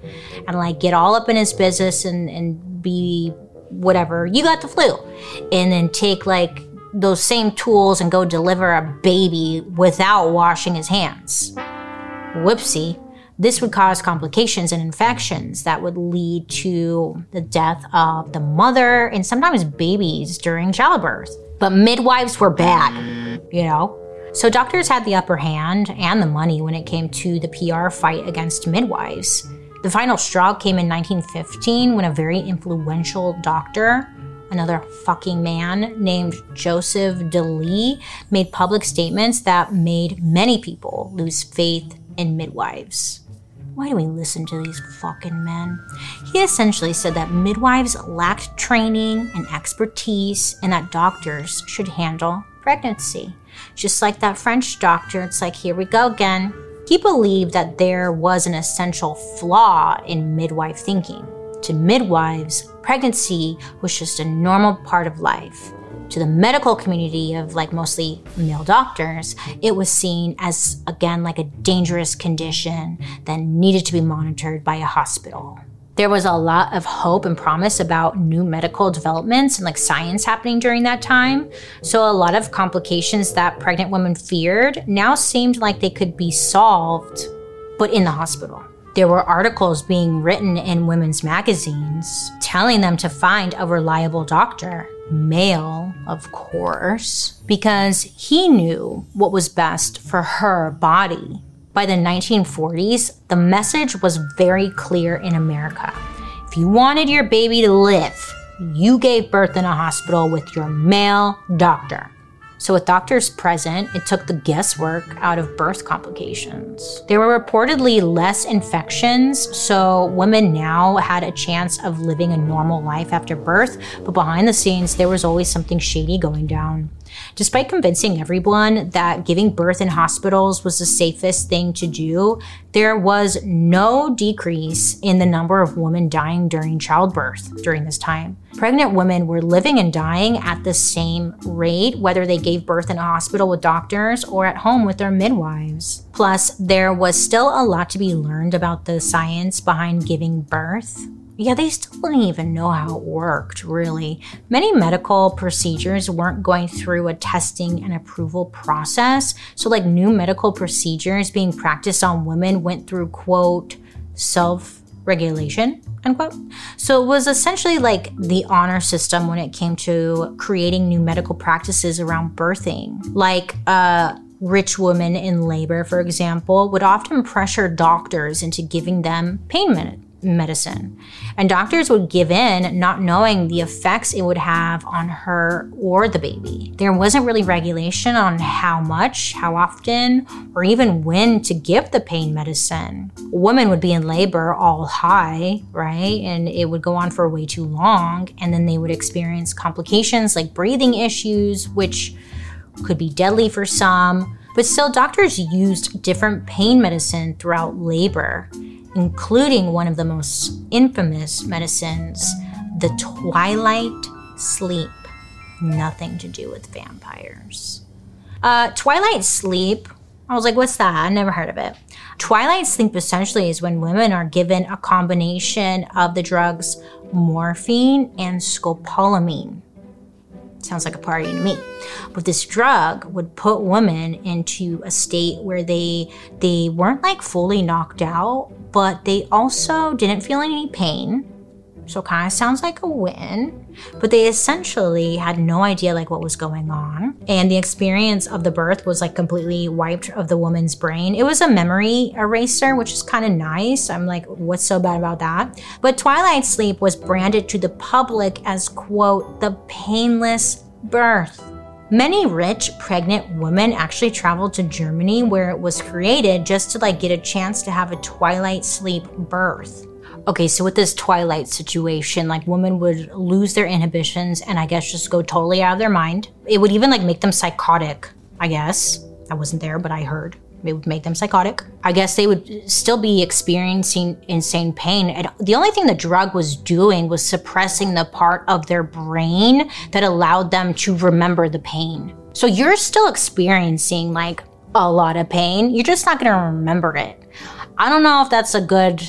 and like get all up in his business and be whatever. You got the flu. And then take like those same tools and go deliver a baby without washing his hands. Whoopsie. This would cause complications and infections that would lead to the death of the mother and sometimes babies during childbirth. But midwives were bad, you know? So doctors had the upper hand and the money when it came to the PR fight against midwives. The final straw came in 1915 when a very influential doctor, another fucking man named Joseph DeLee, made public statements that made many people lose faith in midwives. Why do we listen to these fucking men? He essentially said that midwives lacked training and expertise and that doctors should handle pregnancy. Just like that French doctor, it's like, here we go again. He believed that there was an essential flaw in midwife thinking. To midwives, pregnancy was just a normal part of life. To the medical community of like mostly male doctors, it was seen as, again, like a dangerous condition that needed to be monitored by a hospital. There was a lot of hope and promise about new medical developments and like science happening during that time. So a lot of complications that pregnant women feared now seemed like they could be solved, but in the hospital. There were articles being written in women's magazines telling them to find a reliable doctor, male, of course, because he knew what was best for her body. By the 1940s, the message was very clear in America. If you wanted your baby to live, you gave birth in a hospital with your male doctor. So with doctors present, it took the guesswork out of birth complications. There were reportedly less infections, so women now had a chance of living a normal life after birth, but behind the scenes, there was always something shady going down. Despite convincing everyone that giving birth in hospitals was the safest thing to do, there was no decrease in the number of women dying during childbirth during this time. Pregnant women were living and dying at the same rate, whether they gave birth in a hospital with doctors or at home with their midwives. Plus, there was still a lot to be learned about the science behind giving birth. Yeah, they still didn't even know how it worked, really. Many medical procedures weren't going through a testing and approval process. So like new medical procedures being practiced on women went through, quote, self-regulation, unquote. So it was essentially like the honor system when it came to creating new medical practices around birthing. Like rich women in labor, for example, would often pressure doctors into giving them pain medicine. And doctors would give in, not knowing the effects it would have on her or the baby. There wasn't really regulation on how much, how often, or even when to give the pain medicine. Women would be in labor all high, right? And it would go on for way too long. And then they would experience complications like breathing issues, which could be deadly for some. But still, doctors used different pain medicine throughout labor, including one of the most infamous medicines, the twilight sleep. Nothing to do with vampires. Twilight sleep, I was like, what's that? I never heard of it. Twilight sleep essentially is when women are given a combination of the drugs morphine and scopolamine. Sounds like a party to me. But this drug would put women into a state where they weren't like fully knocked out, but they also didn't feel any pain. So it kind of sounds like a win. But they essentially had no idea like what was going on. And the experience of the birth was like completely wiped of the woman's brain. It was a memory eraser, which is kind of nice. I'm like, what's so bad about that? But twilight sleep was branded to the public as, quote, the painless birth. Many rich, pregnant women actually traveled to Germany where it was created just to like get a chance to have a twilight sleep birth. Okay, so with this twilight situation, like women would lose their inhibitions and I guess just go totally out of their mind. It would even like make them psychotic, I guess. I wasn't there, but I heard. It would make them psychotic. I guess they would still be experiencing insane pain. And the only thing the drug was doing was suppressing the part of their brain that allowed them to remember the pain. So you're still experiencing like a lot of pain. You're just not going to remember it. I don't know if that's a good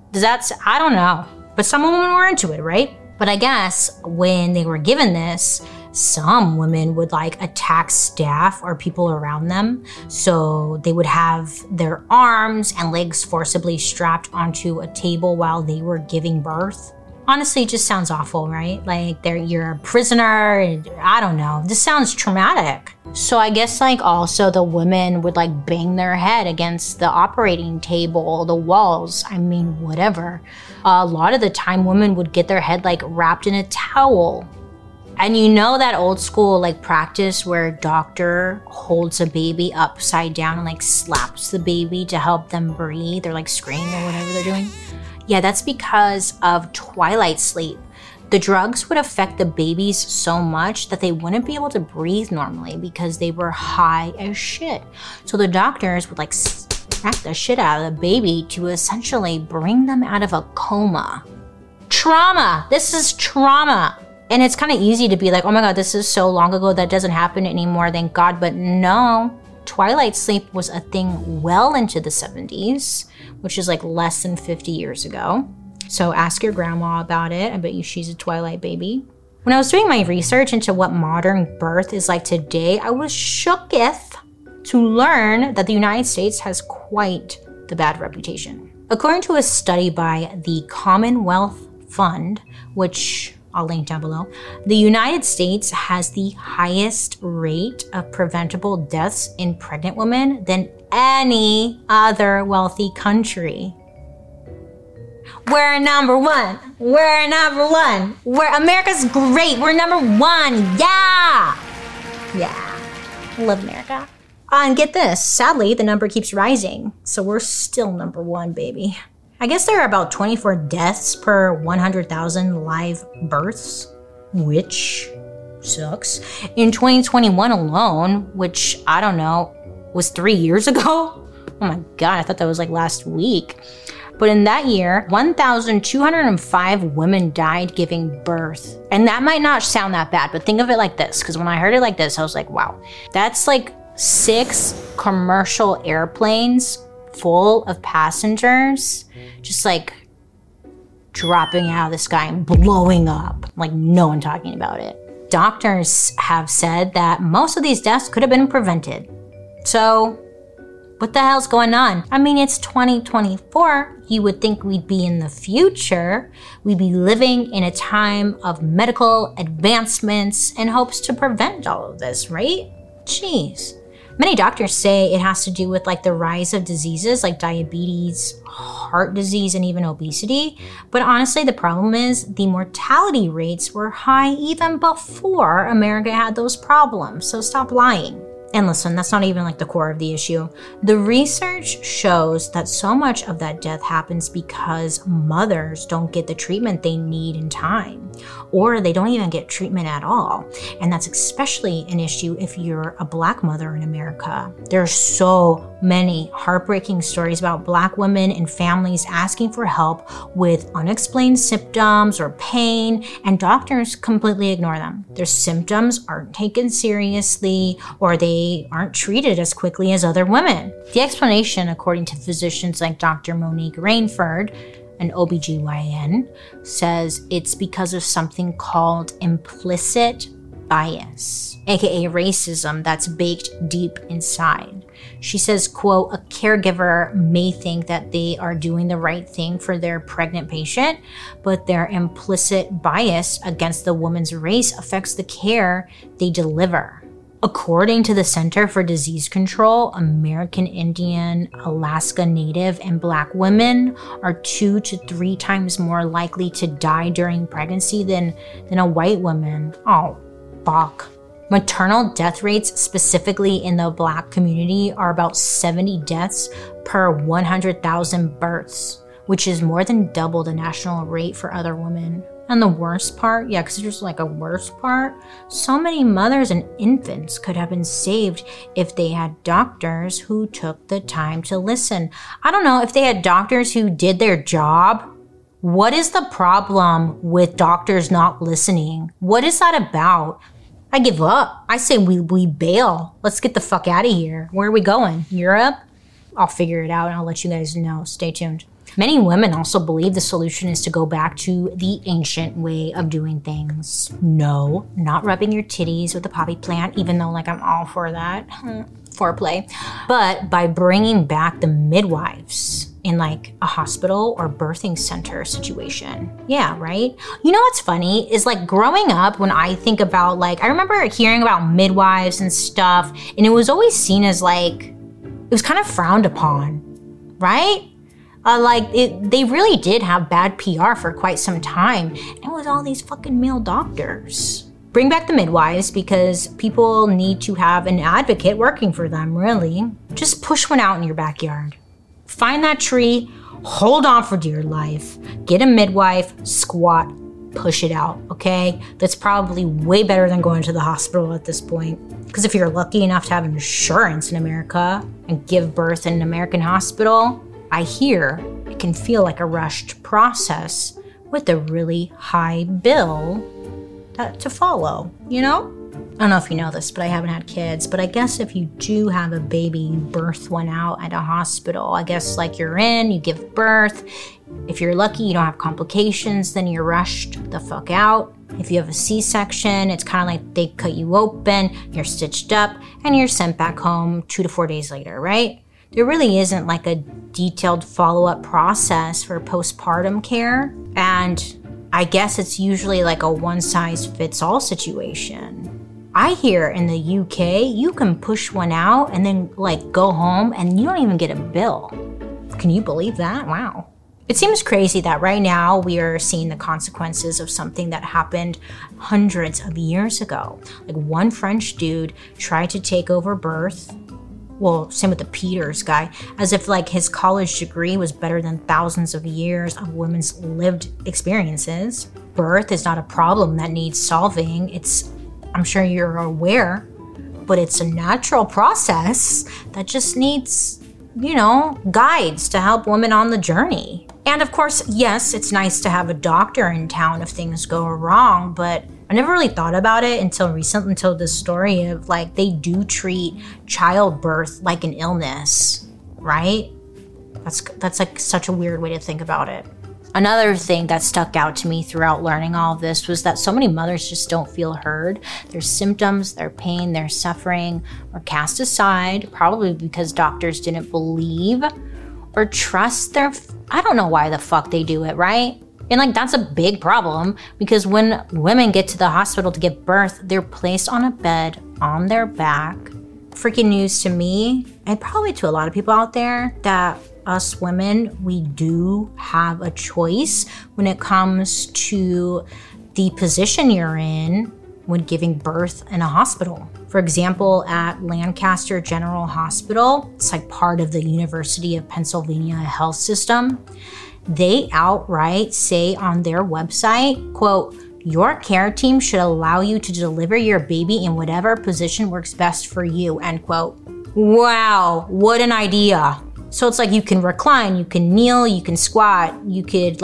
I don't know. But some women were into it, right? But I guess when they were given this, some women would like attack staff or people around them. So they would have their arms and legs forcibly strapped onto a table while they were giving birth. Honestly, it just sounds awful, right? Like you're a prisoner, and I don't know. This sounds traumatic. So I guess like also the women would like bang their head against the operating table, the walls, whatever. A lot of the time women would get their head like wrapped in a towel. And you know that old school like practice where a doctor holds a baby upside down and like slaps the baby to help them breathe or like scream or whatever they're doing? Yeah, that's because of twilight sleep. The drugs would affect the babies so much that they wouldn't be able to breathe normally because they were high as shit. So the doctors would like smack the shit out of the baby to essentially bring them out of a coma. Trauma! This is trauma! And it's kind of easy to be like, oh my God, this is so long ago, that doesn't happen anymore, thank God. But no, twilight sleep was a thing well into the 70s, which is like less than 50 years ago. So ask your grandma about it. I bet you she's a Twilight baby. When I was doing my research into what modern birth is like today, I was shooketh to learn that the United States has quite the bad reputation. According to a study by the Commonwealth Fund, which I'll link down below, the United States has the highest rate of preventable deaths in pregnant women than any other wealthy country. We're number one. We're number one. America's great. We're number one. Yeah. Yeah. Love America. And get this. Sadly, the number keeps rising. So we're still number one, baby. I guess there are about 24 deaths per 100,000 live births, which sucks. In 2021 alone, which I don't know, was 3 years ago? Oh my God, I thought that was like last week. But in that year, 1,205 women died giving birth. And that might not sound that bad, but think of it like this, because when I heard it like this, I was like, wow, that's like 6 commercial airplanes full of passengers just like dropping out of the sky and blowing up, like no one talking about it. Doctors have said that most of these deaths could have been prevented. So what the hell's going on? It's 2024. You would think we'd be in the future. We'd be living in a time of medical advancements in hopes to prevent all of this, right? Jeez. Many doctors say it has to do with like the rise of diseases like diabetes, heart disease, and even obesity. But honestly, the problem is the mortality rates were high even before America had those problems. So stop lying. And listen, that's not even like the core of the issue. The research shows that so much of that death happens because mothers don't get the treatment they need in time, or they don't even get treatment at all. And that's especially an issue if you're a Black mother in America. There are so many heartbreaking stories about Black women and families asking for help with unexplained symptoms or pain, and doctors completely ignore them. Their symptoms aren't taken seriously, or they aren't treated as quickly as other women. The explanation, according to physicians like Dr. Monique Rainford, an OBGYN, says it's because of something called implicit bias, aka racism that's baked deep inside. She says, quote, a caregiver may think that they are doing the right thing for their pregnant patient, but their implicit bias against the woman's race affects the care they deliver. According to the Center for Disease Control, American Indian, Alaska Native, and Black women are 2 to 3 times more likely to die during pregnancy than a white woman. Oh, fuck. Maternal death rates, specifically in the Black community, are about 70 deaths per 100,000 births, which is more than double the national rate for other women. And the worst part, because there's like a worst part, so many mothers and infants could have been saved if they had doctors who took the time to listen. I don't know, if they had doctors who did their job. What is the problem with doctors not listening? What is that about? I give up. I say we bail. Let's get the fuck out of here. Where are we going? Europe? I'll figure it out and I'll let you guys know. Stay tuned. Many women also believe the solution is to go back to the ancient way of doing things. No, not rubbing your titties with a poppy plant, even though like I'm all for that. Foreplay. But by bringing back the midwives in like a hospital or birthing center situation. Yeah, right? You know what's funny is like growing up when I think about like, I remember hearing about midwives and stuff, and it was always seen as like, it was kind of frowned upon, right? They really did have bad PR for quite some time. It was all these fucking male doctors. Bring back the midwives because people need to have an advocate working for them, really. Just push one out in your backyard. Find that tree, hold on for dear life, get a midwife, squat, push it out, okay? That's probably way better than going to the hospital at this point. Because if you're lucky enough to have insurance in America and give birth in an American hospital, I hear it can feel like a rushed process with a really high bill to follow, you know? I don't know if you know this, but I haven't had kids, but I guess if you do have a baby, you birth one out at a hospital. I guess like you're in, you give birth. If you're lucky, you don't have complications, then you're rushed the fuck out. If you have a C-section, it's kind of like they cut you open, you're stitched up, and you're sent back home 2 to 4 days later, right? There really isn't like a detailed follow-up process for postpartum care, and I guess it's usually like a one-size-fits-all situation. I hear in the UK, you can push one out and then like go home and you don't even get a bill. Can you believe that? Wow. It seems crazy that right now we are seeing the consequences of something that happened hundreds of years ago. Like one French dude tried to take over birth. Well, same with the Peters guy, as if like his college degree was better than thousands of years of women's lived experiences. Birth is not a problem that needs solving. I'm sure you're aware, but it's a natural process that just needs, guides to help women on the journey. And of course, yes, it's nice to have a doctor in town if things go wrong, but I never really thought about it until this story of like they do treat childbirth like an illness, right? That's like such a weird way to think about it. Another thing that stuck out to me throughout learning all of this was that so many mothers just don't feel heard. Their symptoms, their pain, their suffering were cast aside, probably because doctors didn't believe or trust I don't know why the fuck they do it, right? And like that's a big problem because when women get to the hospital to give birth, they're placed on a bed on their back. Freaking news to me, and probably to a lot of people out there, that us women, we do have a choice when it comes to the position you're in when giving birth in a hospital. For example, at Lancaster General Hospital, it's like part of the University of Pennsylvania health system, they outright say on their website, quote, "Your care team should allow you to deliver your baby in whatever position works best for you," end quote. Wow, what an idea. So it's like you can recline, you can kneel, you can squat, you could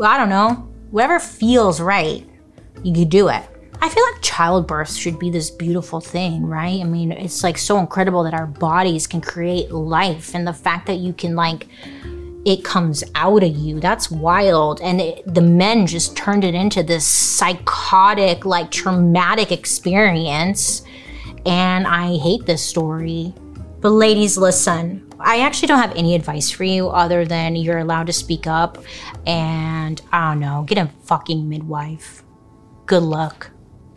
whatever feels right, you could do it. I feel like childbirth should be this beautiful thing, right? I mean, it's like so incredible that our bodies can create life, and the fact that you can it comes out of you, that's wild. And the men just turned it into this psychotic, traumatic experience. And I hate this story. But ladies, listen, I actually don't have any advice for you other than you're allowed to speak up and, I don't know, get a fucking midwife. Good luck.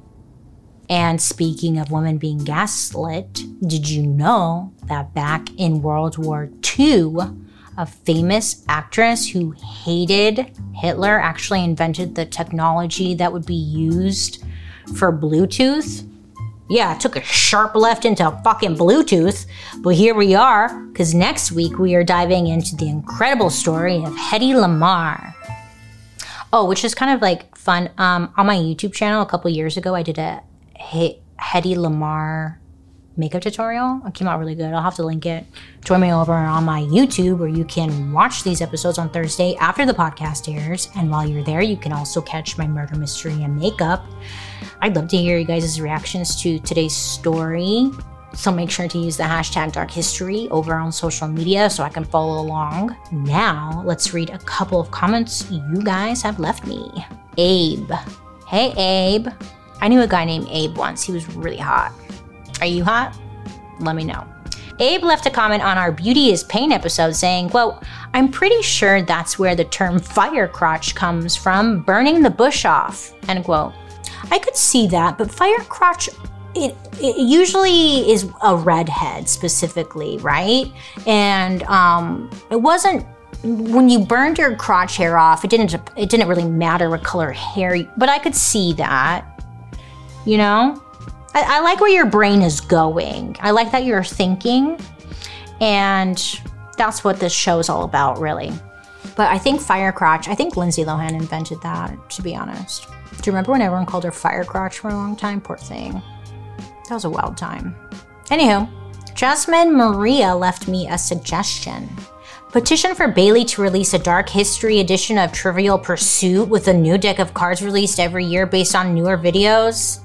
And speaking of women being gaslit, did you know that back in World War II, a famous actress who hated Hitler actually invented the technology that would be used for Bluetooth? Yeah, it took a sharp left into fucking Bluetooth, but here we are, because next week we are diving into the incredible story of Hedy Lamarr. Oh, which is kind of fun. On my YouTube channel a couple years ago, I did a Hedy Lamarr makeup tutorial. It came out really good. I'll have to link it. Join me over on my YouTube where you can watch these episodes on Thursday after the podcast airs. And while you're there, you can also catch my murder mystery and makeup. I'd love to hear you guys' reactions to today's story. So make sure to use the hashtag Dark History over on social media so I can follow along. Now, let's read a couple of comments you guys have left me. Abe. Hey, Abe. I knew a guy named Abe once. He was really hot. Are you hot? Let me know. Abe left a comment on our Beauty is Pain episode saying, quote, I'm pretty sure that's where the term fire crotch comes from, burning the bush off, end quote. I could see that, but fire crotch, it usually is a redhead specifically, right? And it wasn't, when you burned your crotch hair off, it didn't really matter what color hair, but I could see that, you know? I like where your brain is going. I like that you're thinking, and that's what this show is all about, really. But I think fire crotch, I think Lindsay Lohan invented that, to be honest. Do you remember when everyone called her fire crotch for a long time? Poor thing. That was a wild time. Anywho, Jasmine Maria left me a suggestion. Petition for Bailey to release a Dark History edition of Trivial Pursuit with a new deck of cards released every year based on newer videos.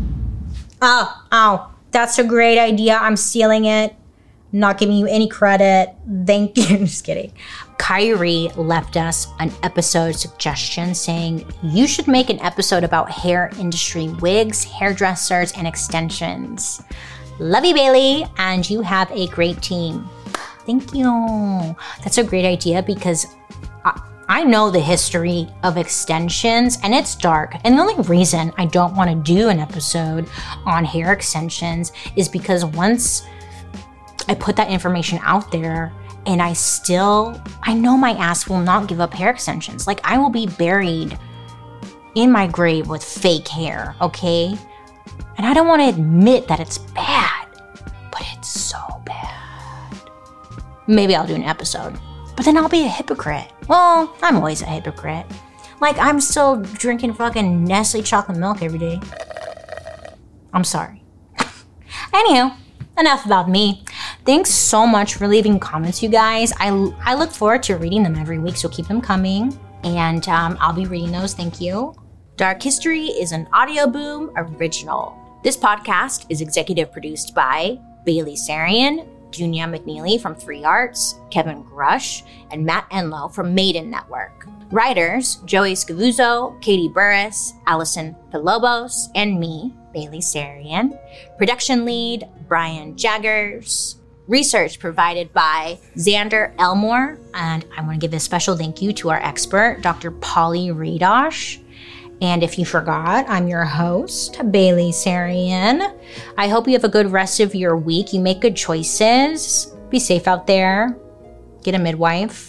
Oh, that's a great idea. I'm stealing it. Not giving you any credit. Thank you. Just kidding. Kyrie left us an episode suggestion saying you should make an episode about hair industry wigs, hairdressers, and extensions. Love you, Bailey, and you have a great team. Thank you. That's a great idea because I know the history of extensions and it's dark. And the only reason I don't want to do an episode on hair extensions is because once I put that information out there and I know my ass will not give up hair extensions. Like, I will be buried in my grave with fake hair, okay? And I don't want to admit that it's bad, but it's so bad. Maybe I'll do an episode. But then I'll be a hypocrite. Well, I'm always a hypocrite. Like, I'm still drinking fucking Nestle chocolate milk every day. I'm sorry. Anywho, enough about me. Thanks so much for leaving comments, you guys. I look forward to reading them every week, so keep them coming. And I'll be reading those, thank you. Dark History is an Audio Boom original. This podcast is executive produced by Bailey Sarian, Junia McNeely from 3 Arts, Kevin Grush, and Matt Enlow from Maiden Network. Writers, Joey Scavuzzo, Katie Burris, Allison Pilobos, and me, Bailey Sarian. Production lead, Brian Jaggers. Research provided by Xander Elmore. And I want to give a special thank you to our expert, Dr. Polly Redosh. And if you forgot, I'm your host, Bailey Sarian. I hope you have a good rest of your week. You make good choices. Be safe out there. Get a midwife.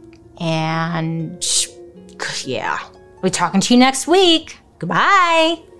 And yeah, we'll be talking to you next week. Goodbye.